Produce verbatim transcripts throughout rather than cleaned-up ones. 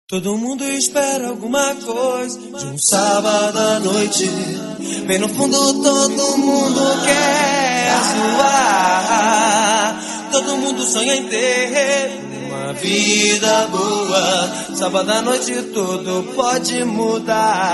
Todo mundo espera alguma coisa de um sábado à noite. Bem no fundo todo mundo quer zoar. Todo mundo sonha em ter uma vida boa. Sábado à noite tudo pode mudar.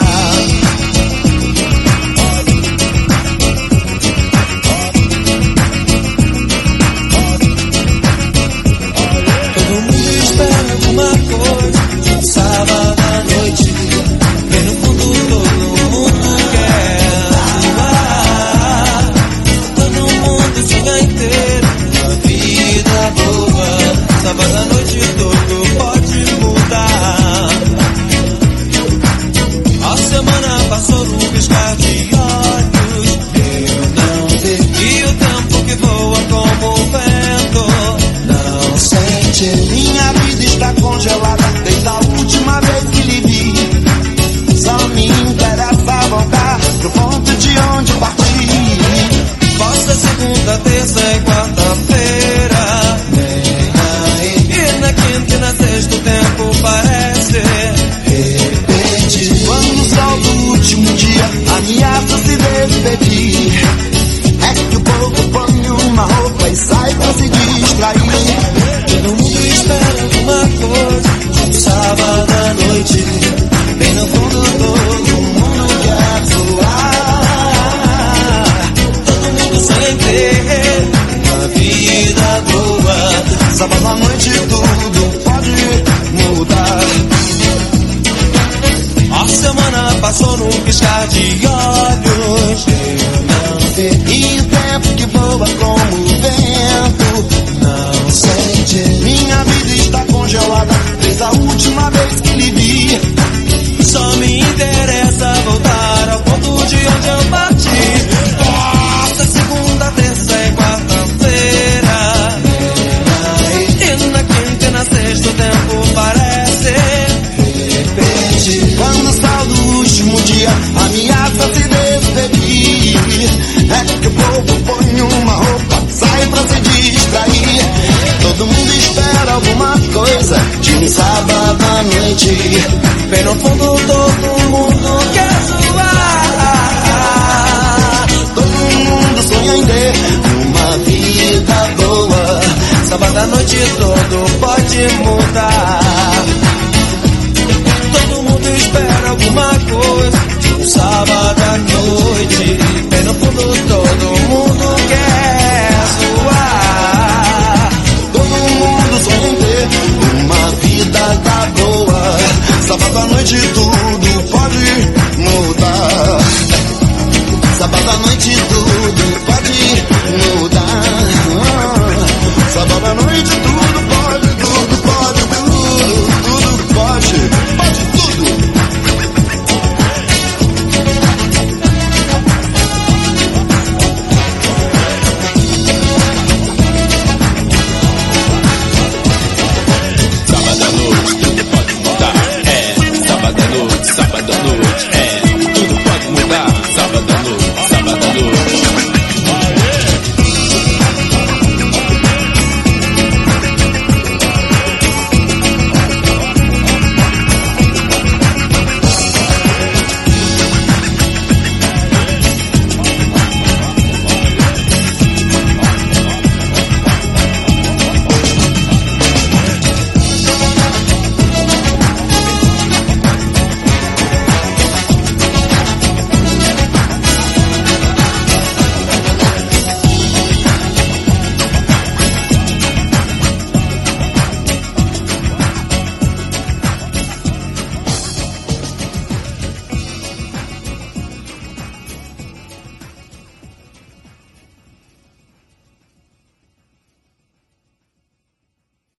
Todo mundo espera alguma coisa de um sábado à noite. Bem no fundo todo mundo quer zoar. Todo mundo sonha em ter uma vida boa. Sábado à noite tudo pode mudar. A semana passou num piscar de olhos. Eu não vi. E o tempo que voa como o vento não sente. Minha vida está congelada desde a última vez que lhe vi. Só me interessa voltar pro ponto de onde parti. Posta segunda, terça e quarta-feira. E na quinta e na sexta o tempo parece repetir. Quando o sol do último dia ameaça se despedir, é que o povo põe uma roupa e sai pra se distrair. Todo mundo espera alguma coisa de um sábado à noite. Bem no fundo todo mundo quer zoar. Todo mundo sonha em ter uma vida boa. Sábado à noite tudo pode mudar. A semana passou num piscar de olhos. Eu não vi. E o tempo que voa como o vento Não sente. minha vida está congelada desde a última vez que lhe vi. Só me interessa voltar ao ponto de onde eu parti. Nossa, segunda, terça e quarta-feira. E na quinta e na sexta o tempo parece repetir. Quando o sol do último dia ameaça se despedir, é que o povo põe uma roupa, sai pra se distrair. Todo mundo espera alguma coisa de um sábado à noite. Bem no fundo todo mundo quer zoar. Todo mundo sonha em ter uma vida boa. Sábado à noite tudo pode mudar. Todo mundo espera alguma coisa de um sábado à noite. Bem no fundo todo mundo quer zoar. Todo mundo sonha em ter uma vida da boa. Sábado à noite tudo